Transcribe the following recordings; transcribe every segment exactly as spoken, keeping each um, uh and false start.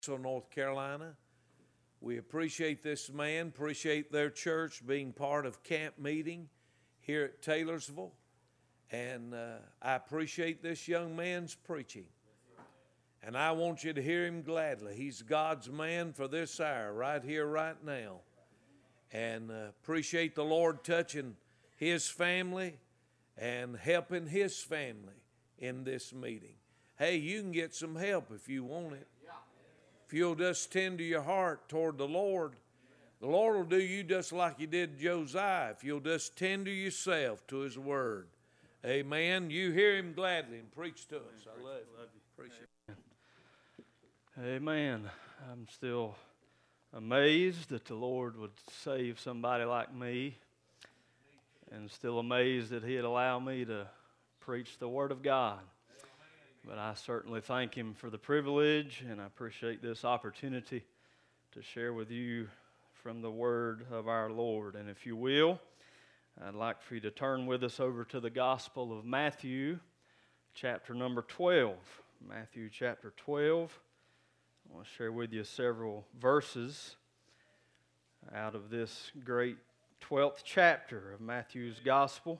North Carolina. We appreciate this man, appreciate their church being part of camp meeting here at Taylorsville. And uh, I appreciate this young man's preaching. And I want you to hear him gladly. He's God's man for this hour, right here, right now. And uh, appreciate the Lord touching his family and helping his family in this meeting. Hey, you can get some help if you want it. If you'll just tender your heart toward the Lord, the Lord will do you just like he did Josiah, if you'll just tender yourself to his word. Amen. You hear him gladly and preach to us. I love you. Appreciate it. Amen. I'm still amazed that the Lord would save somebody like me, and still amazed that he'd allow me to preach the Word of God. But I certainly thank him for the privilege, and I appreciate this opportunity to share with you from the Word of our Lord. And if you will, I'd like for you to turn with us over to the Gospel of Matthew, chapter number twelve. Matthew chapter twelve. I want to share with you several verses out of this great twelfth chapter of Matthew's Gospel.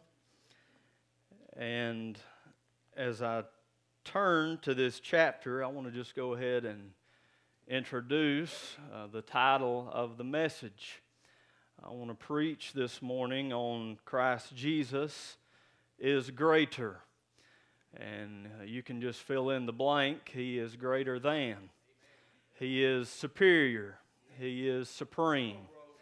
And as I turn to this chapter, I want to just go ahead and introduce uh, the title of the message. I want to preach this morning on Christ Jesus is greater. And uh, you can just fill in the blank. He is greater than. He is superior. He is supreme.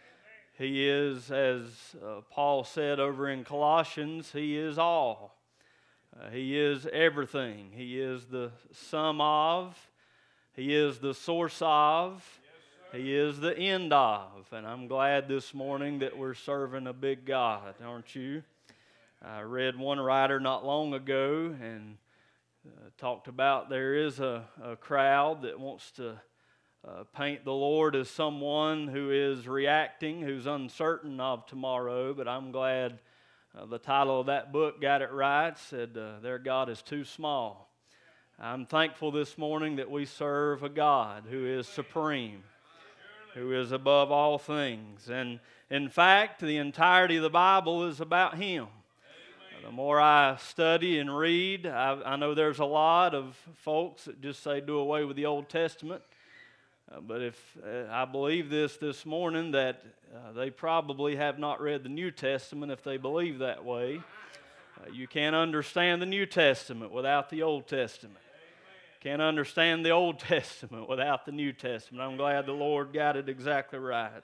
He is, as uh, Paul said over in Colossians, he is all. Uh, he is everything. He is the sum of. He is the source of. Yes, he is the end of. And I'm glad this morning that we're serving a big God, aren't you? I read one writer not long ago and uh, talked about there is a, a crowd that wants to uh, paint the Lord as someone who is reacting, who's uncertain of tomorrow, but I'm glad Uh, the title of that book got it right, said uh, their God is too small. I'm thankful this morning that we serve a God who is supreme, who is above all things. And in fact, the entirety of the Bible is about Him. Uh, the more I study and read, I, I know there's a lot of folks that just say do away with the Old Testament. Uh, but if uh, I believe this this morning, that uh, they probably have not read the New Testament if they believe that way. Uh, you can't understand the New Testament without the Old Testament. Can't understand the Old Testament without the New Testament. I'm glad the Lord got it exactly right.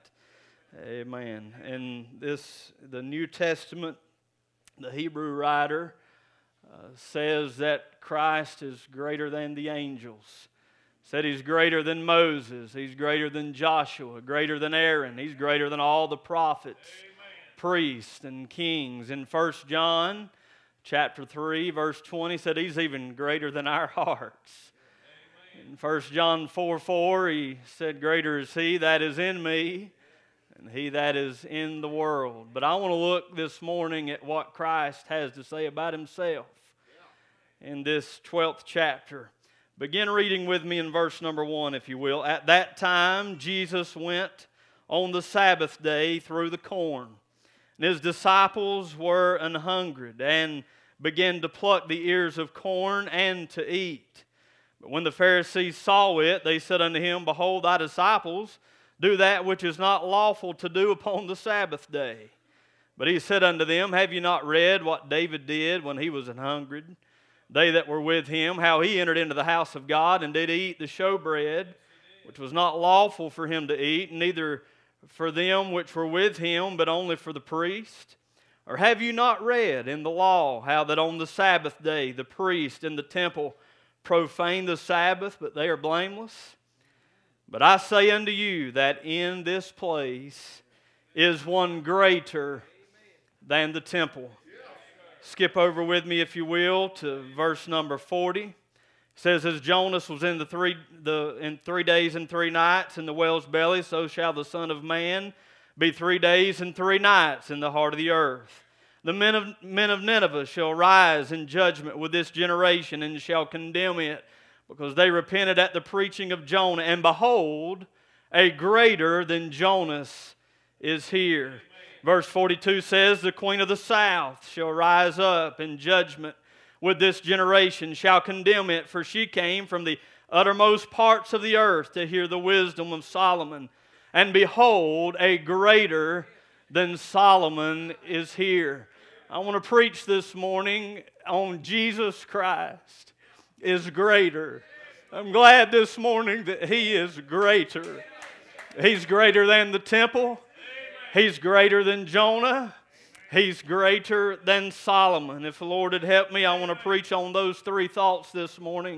Amen. And this, the New Testament, the Hebrew writer uh, says that Christ is greater than the angels. Said he's greater than Moses, he's greater than Joshua, greater than Aaron, he's greater than all the prophets, Amen. Priests, and kings. In First John chapter three, verse twenty, said he's even greater than our hearts. Amen. In First John four four, he said, greater is he that is in me and he that is in the world. But I want to look this morning at what Christ has to say about himself in this twelfth chapter. Begin reading with me in verse number one, if you will. At that time, Jesus went on the Sabbath day through the corn, and his disciples were an hungered, and began to pluck the ears of corn and to eat. But when the Pharisees saw it, they said unto him, behold, thy disciples do that which is not lawful to do upon the Sabbath day. But he said unto them, have you not read what David did when he was an hungered? They that were with him, how he entered into the house of God and did eat the showbread, which was not lawful for him to eat, neither for them which were with him, but only for the priest? Or have you not read in the law how that on the Sabbath day the priest in the temple profane the Sabbath, but they are blameless? But I say unto you that in this place is one greater than the temple. Skip over with me, if you will, to verse number forty. It says, as Jonas was in the three the in three days and three nights in the whale's belly, so shall the Son of Man be three days and three nights in the heart of the earth. The men of men of Nineveh shall rise in judgment with this generation, and shall condemn it because they repented at the preaching of Jonah. And behold, a greater than Jonas is here. Verse forty-two says, the queen of the south shall rise up in judgment with this generation, shall condemn it, for she came from the uttermost parts of the earth to hear the wisdom of Solomon. And behold, a greater than Solomon is here. I want to preach this morning on Jesus Christ is greater. I'm glad this morning that He is greater. He's greater than the temple. He's greater than Jonah. He's greater than Solomon. If the Lord had helped me, I want to preach on those three thoughts this morning.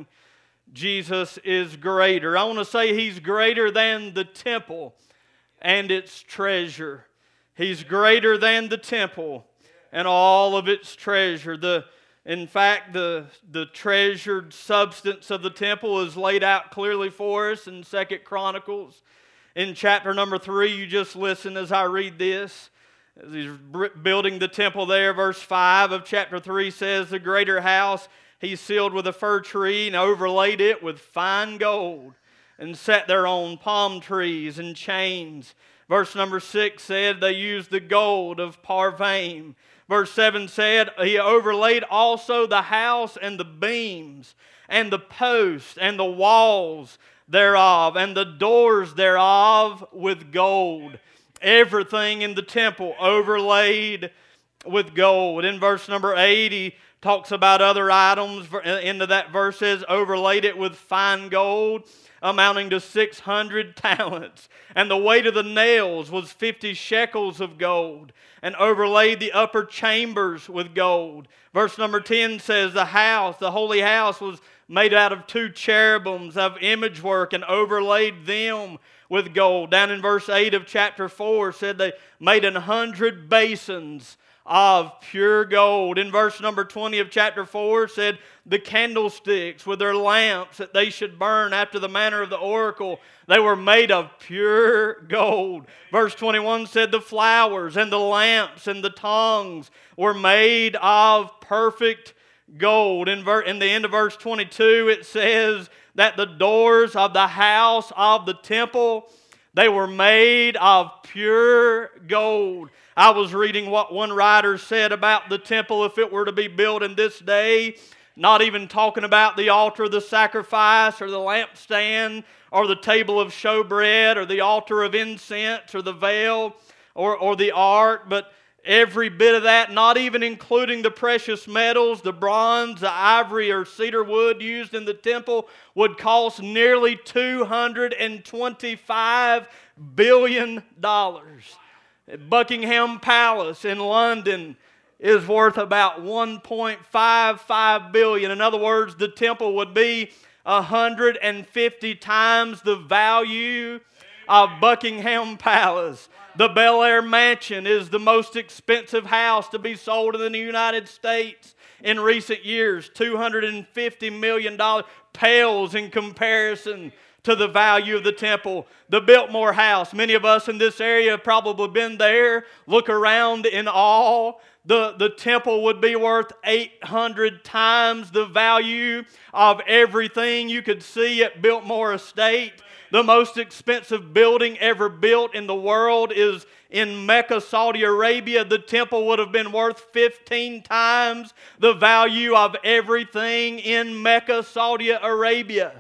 Jesus is greater. I want to say He's greater than the temple and its treasure. He's greater than the temple and all of its treasure. The, in fact, the, the treasured substance of the temple is laid out clearly for us in Second Chronicles. In chapter number three, you just listen as I read this. As he's building the temple there, verse five of chapter three says, the greater house he sealed with a fir tree and overlaid it with fine gold and set thereon palm trees and chains. Verse number six said they used the gold of Parvaim. Verse seven said he overlaid also the house and the beams and the posts and the walls thereof and the doors thereof with gold. Everything in the temple overlaid with gold. In verse number eight, he talks about other items. Into that verse says, overlaid it with fine gold, amounting to six hundred talents. And the weight of the nails was fifty shekels of gold, and overlaid the upper chambers with gold. Verse number ten says, the house, the holy house, was made out of two cherubims of image work, and overlaid them with gold. Down in verse eight of chapter four said they made an hundred basins of pure gold. In verse number twenty of chapter four said the candlesticks with their lamps that they should burn after the manner of the oracle, they were made of pure gold. Verse twenty-one said the flowers and the lamps and the tongues were made of perfect gold. In, ver- in the end of verse twenty-two it says that the doors of the house of the temple, they were made of pure gold. I was reading what one writer said about the temple if it were to be built in this day, not even talking about the altar of the sacrifice or the lampstand or the table of showbread or the altar of incense or the veil or, or the ark, but every bit of that, not even including the precious metals, the bronze, the ivory, or cedar wood used in the temple, would cost nearly two hundred twenty-five billion dollars. Buckingham Palace in London is worth about one point five five billion dollars. In other words, the temple would be one hundred fifty times the value of Buckingham Palace. The Bel Air Mansion is the most expensive house to be sold in the United States in recent years. two hundred fifty million dollars pales in comparison to the value of the temple. The Biltmore House, many of us in this area have probably been there. Look around in awe. The, the temple would be worth eight hundred times the value of everything you could see at Biltmore Estate. The most expensive building ever built in the world is in Mecca, Saudi Arabia. The temple would have been worth fifteen times the value of everything in Mecca, Saudi Arabia.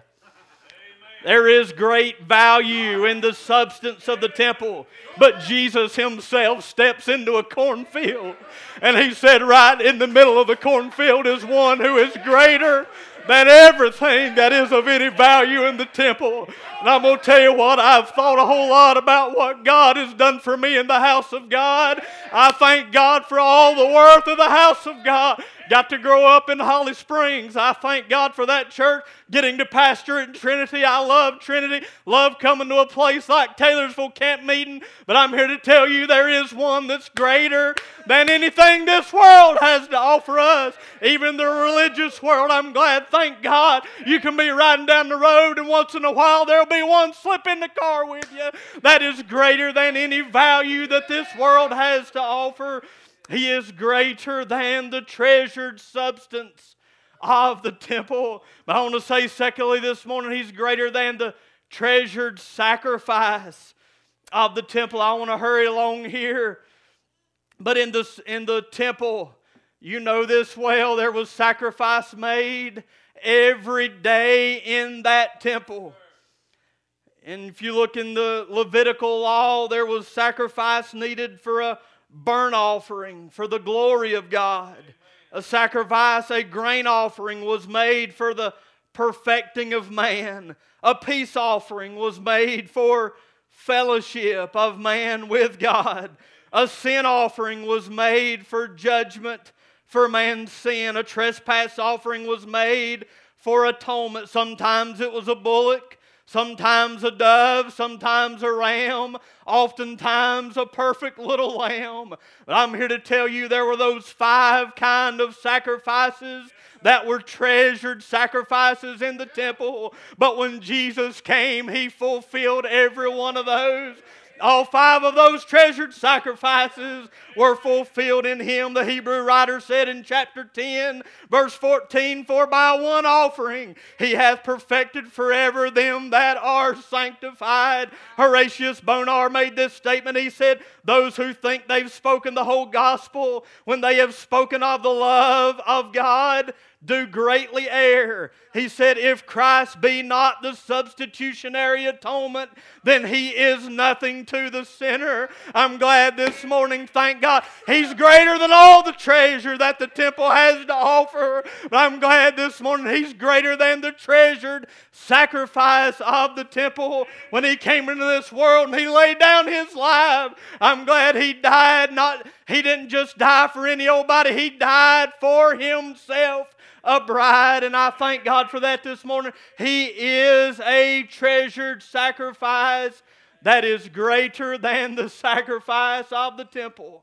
There is great value in the substance of the temple. But Jesus Himself steps into a cornfield. And He said right in the middle of the cornfield is one who is greater than everything that is of any value in the temple. And I'm going to tell you what, I've thought a whole lot about what God has done for me in the house of God. I thank God for all the worth of the house of God. Got to grow up in Holly Springs. I thank God for that church. Getting to pastor in Trinity. I love Trinity. Love coming to a place like Taylorsville Camp Meeting. But I'm here to tell you there is one that's greater than anything this world has to offer us. Even the religious world. I'm glad, thank God, you can be riding down the road and once in a while there'll be one slip in the car with you. That is greater than any value that this world has to offer. He is greater than the treasured substance of the temple. But I want to say secondly this morning, He's greater than the treasured sacrifice of the temple. I want to hurry along here. But in the, in the temple, you know this well, there was sacrifice made every day in that temple. And if you look in the Levitical law, there was sacrifice needed for a burnt offering, for the glory of God. A sacrifice, a grain offering was made for the perfecting of man. A peace offering was made for fellowship of man with God. A sin offering was made for judgment for man's sin. A trespass offering was made for atonement. Sometimes it was a bullock, sometimes a dove, sometimes a ram, oftentimes a perfect little lamb. But I'm here to tell you there were those five kind of sacrifices that were treasured sacrifices in the temple. But when Jesus came, He fulfilled every one of those. All five of those treasured sacrifices were fulfilled in Him. The Hebrew writer said in chapter ten, verse fourteen, "For by one offering He hath perfected forever them that are sanctified." Horatius Bonar made this statement. He said, "Those who think they've spoken the whole gospel when they have spoken of the love of God do greatly err." He said, "If Christ be not the substitutionary atonement, then He is nothing to the sinner." I'm glad this morning, thank God, He's greater than all the treasure that the temple has to offer. But I'm glad this morning He's greater than the treasured sacrifice of the temple. When He came into this world and He laid down His life, I'm glad He died. Not He didn't just die for any old body. He died for Himself, a bride, and I thank God for that this morning. He is a treasured sacrifice that is greater than the sacrifice of the temple.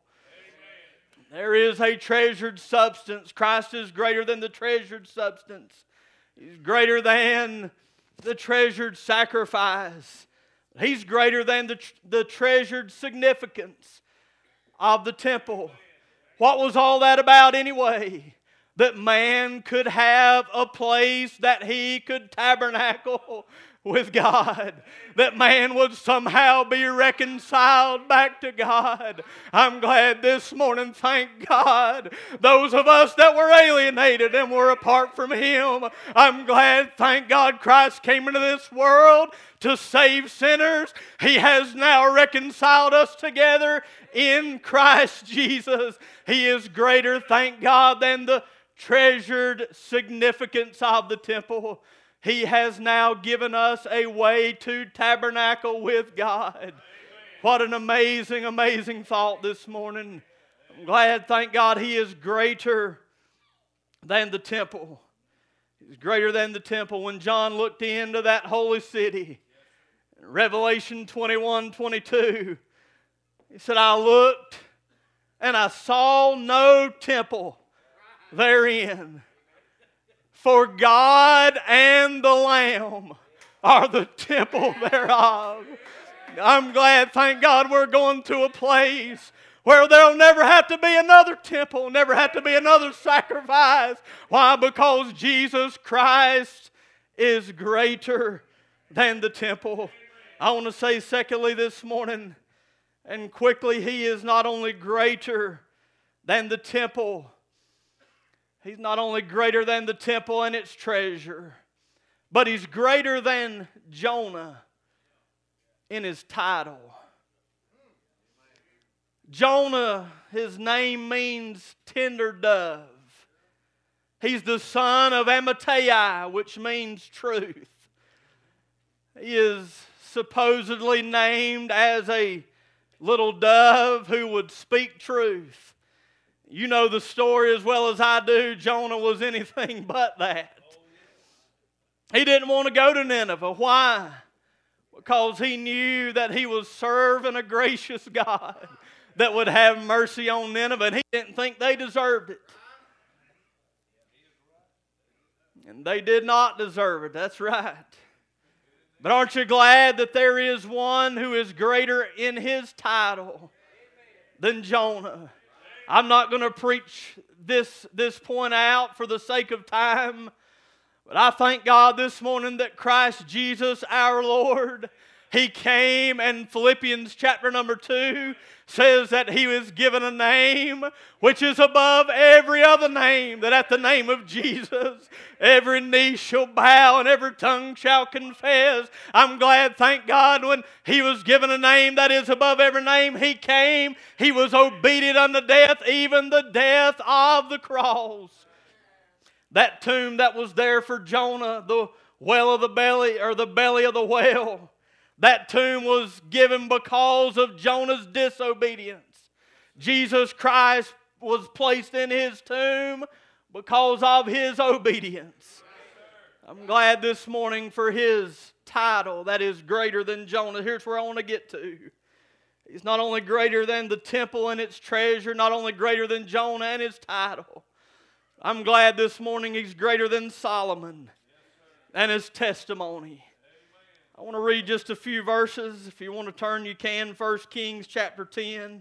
Amen. There is a treasured substance. Christ is greater than the treasured substance. He's greater than the treasured sacrifice. He's greater than the, the treasured significance of the temple. What was all that about anyway? That man could have a place that he could tabernacle with God. That man would somehow be reconciled back to God. I'm glad this morning, thank God, those of us that were alienated and were apart from Him, I'm glad, thank God, Christ came into this world to save sinners. He has now reconciled us together in Christ Jesus. He is greater, thank God, than the treasured significance of the temple. He has now given us a way to tabernacle with God. Amen. What an amazing, amazing thought this morning. I'm glad, thank God, He is greater than the temple. He's greater than the temple. When John looked into that holy city, Revelation twenty-one twenty-two, he said, "I looked and I saw no temple therein, for God and the Lamb are the temple thereof." I'm glad, thank God, we're going to a place where there'll never have to be another temple, never have to be another sacrifice. Why? Because Jesus Christ is greater than the temple. I want to say secondly this morning, and quickly, He is not only greater than the temple, He's not only greater than the temple and its treasure, but He's greater than Jonah in his title. Jonah, his name means tender dove. He's the son of Amittai, which means truth. He is supposedly named as a little dove who would speak truth. You know the story as well as I do. Jonah was anything but that. He didn't want to go to Nineveh. Why? Because he knew that he was serving a gracious God that would have mercy on Nineveh, and he didn't think they deserved it. And they did not deserve it. That's right. But aren't you glad that there is one who is greater in his title than Jonah? I'm not going to preach this, this point out for the sake of time, but I thank God this morning that Christ Jesus our Lord, He came, and Philippians chapter number two says that He was given a name which is above every other name, that at the name of Jesus every knee shall bow and every tongue shall confess. I'm glad, thank God, when He was given a name that is above every name, He came, He was obedient unto death, even the death of the cross. That tomb that was there for Jonah, the well of the belly, or the belly of the whale, that tomb was given because of Jonah's disobedience. Jesus Christ was placed in His tomb because of His obedience. I'm glad this morning for His title that is greater than Jonah. Here's where I want to get to. He's not only greater than the temple and its treasure, not only greater than Jonah and his title. I'm glad this morning He's greater than Solomon and his testimony. I want to read just a few verses. If you want to turn, you can. First Kings chapter ten.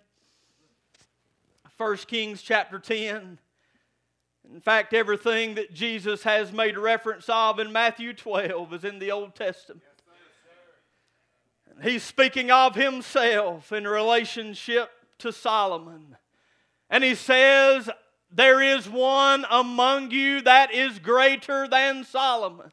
First Kings chapter ten. In fact, everything that Jesus has made reference of in Matthew twelve is in the Old Testament. He's speaking of Himself in relationship to Solomon. And He says, there is one among you that is greater than Solomon.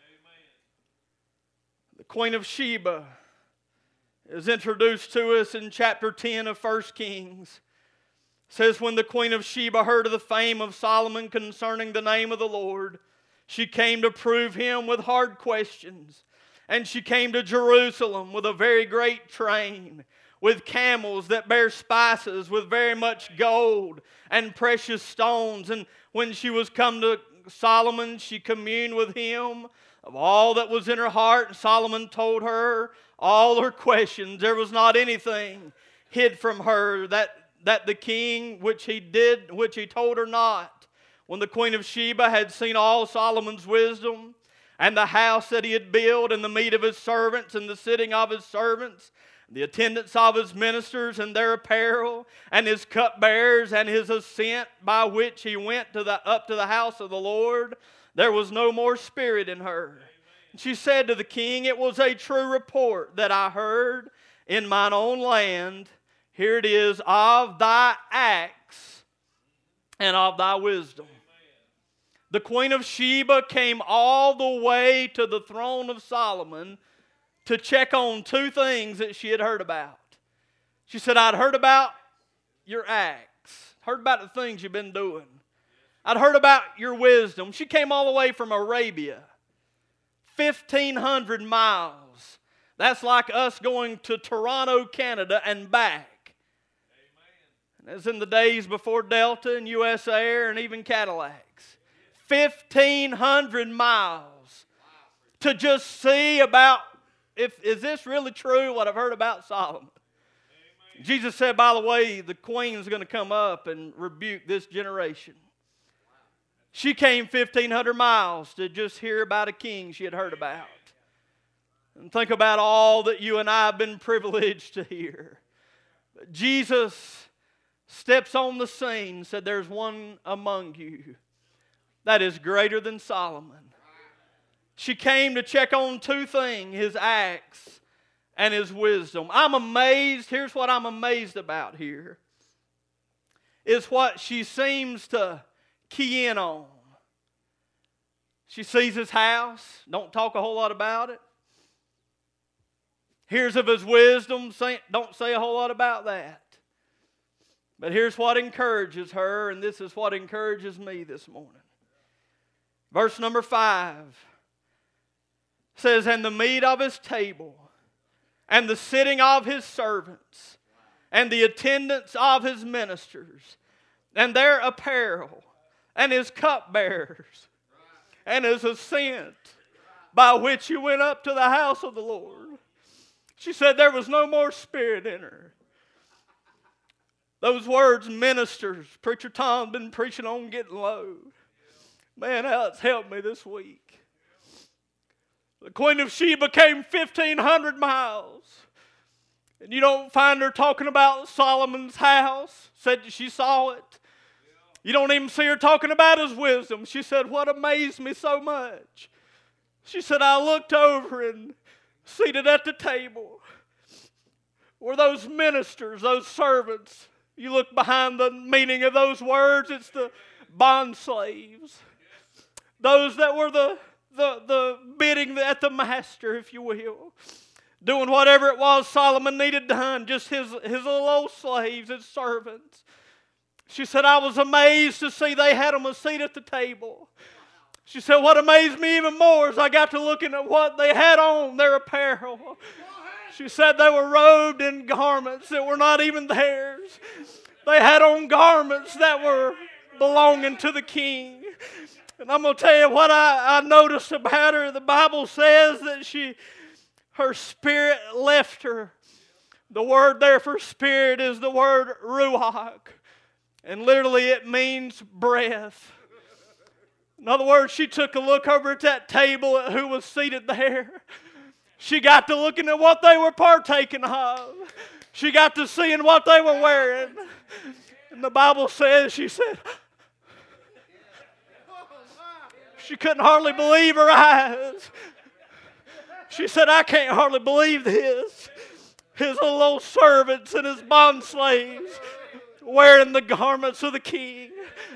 The Queen of Sheba is introduced to us in chapter ten of First Kings. It says, when the Queen of Sheba heard of the fame of Solomon concerning the name of the Lord, she came to prove him with hard questions. And she came to Jerusalem with a very great train, with camels that bear spices, with very much gold and precious stones. And when she was come to Solomon, she communed with him of all that was in her heart. And Solomon told her all her questions. There was not anything hid from her that, that the king, which he did, which he told her not. When the Queen of Sheba had seen all Solomon's wisdom, and the house that he had built, and the meat of his servants, and the sitting of his servants, the attendance of his ministers, and their apparel, and his cupbearers, and his ascent by which he went to the, up to the house of the Lord, there was no more spirit in her. And she said to the king, it was a true report that I heard in mine own land. Here it is, of thy acts and of thy wisdom. The Queen of Sheba came all the way to the throne of Solomon to check on two things that she had heard about. She said, I'd heard about your acts, heard about the things you've been doing. I'd heard about your wisdom. She came all the way from Arabia, fifteen hundred miles. That's like us going to Toronto, Canada, and back. Amen. As in the days before Delta and U S Air and even Cadillacs. fifteen hundred miles to just see about, if is this really true, what I've heard about Solomon. Amen. Jesus said, by the way, the queen's going to come up and rebuke this generation. She came fifteen hundred miles to just hear about a king she had heard about. And think about all that you and I have been privileged to hear. But Jesus steps on the scene, said, there's one among you that is greater than Solomon. She came to check on two things, his acts and his wisdom. I'm amazed, here's what I'm amazed about here, is what she seems to key in on. She sees his house, don't talk a whole lot about it. Hears of his wisdom, don't say a whole lot about that. But here's what encourages her, and this is what encourages me this morning. Verse number five says, and the meat of his table, and the sitting of his servants, and the attendance of his ministers, and their apparel, and his cupbearers, and his ascent by which he went up to the house of the Lord. She said there was no more spirit in her. Those words, ministers, Preacher Tom's been preaching on getting low. Man, how it's helped me this week. The Queen of Sheba came fifteen hundred miles. And you don't find her talking about Solomon's house. Said she saw it. You don't even see her talking about his wisdom. She said, what amazed me so much? She said, I looked over and seated at the table were those ministers, those servants. You look behind the meaning of those words, it's the bond slaves. Those that were the, the, the bidding at the master, if you will. Doing whatever it was Solomon needed done, just his, his little old slaves, his servants. She said, I was amazed to see they had them a seat at the table. She said, what amazed me even more is I got to looking at what they had on, their apparel. She said they were robed in garments that were not even theirs. They had on garments that were belonging to the king. And I'm going to tell you what I, I noticed about her. The Bible says that she, her spirit left her. The word there for spirit is the word ruach. And literally it means breath. In other words, she took a look over at that table at who was seated there. She got to looking at what they were partaking of. She got to seeing what they were wearing. And the Bible says, she said, she couldn't hardly believe her eyes. She said, I can't hardly believe this. His little old servants and his bond slaves wearing the garments of the king.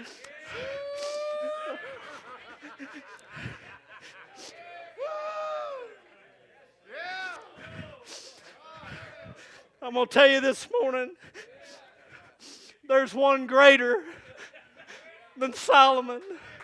I'm going to tell you this morning, there's one greater than Solomon.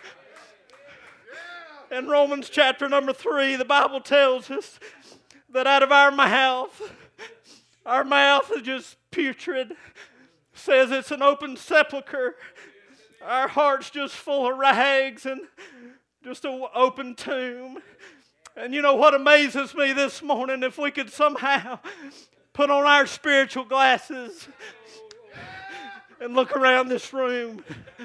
In Romans chapter number three, the Bible tells us that out of our mouth, our mouth is just putrid. Says it's an open sepulcher. Our heart's just full of rags and just an open tomb. And you know what amazes me this morning? If we could somehow put on our spiritual glasses and look around this room.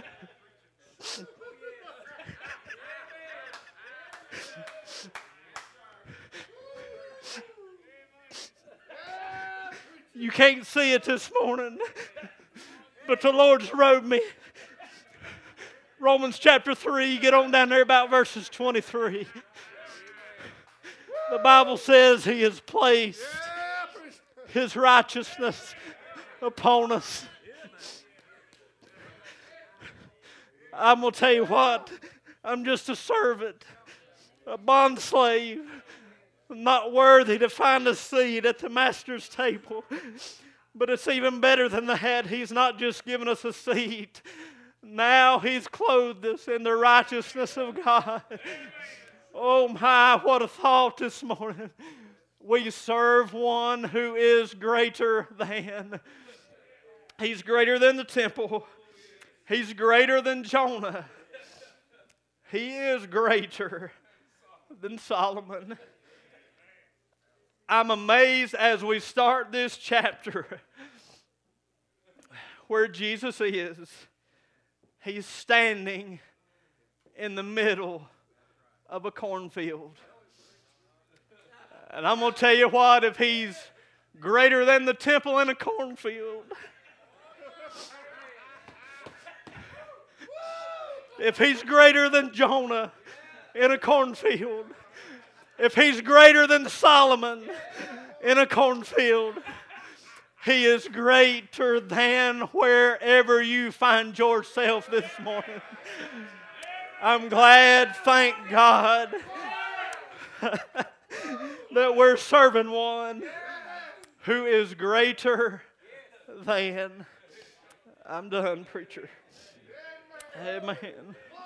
You can't see it this morning, but the Lord's robed me. Romans chapter three, get on down there about verses twenty-three. The Bible says He has placed His righteousness upon us. I'm going to tell you what, I'm just a servant, a bond slave, not worthy to find a seat at the master's table. But it's even better than that. He's not just given us a seat. Now He's clothed us in the righteousness of God. Oh my, what a thought this morning. We serve one who is greater than. He's greater than the temple. He's greater than Jonah. He is greater than Solomon. I'm amazed as we start this chapter where Jesus is. He's standing in the middle of a cornfield. And I'm going to tell you what, if He's greater than the temple in a cornfield, if He's greater than Jonah in a cornfield, if He's greater than Solomon in a cornfield, He is greater than wherever you find yourself this morning. I'm glad, thank God, that we're serving one who is greater than. I'm done, preacher. Amen.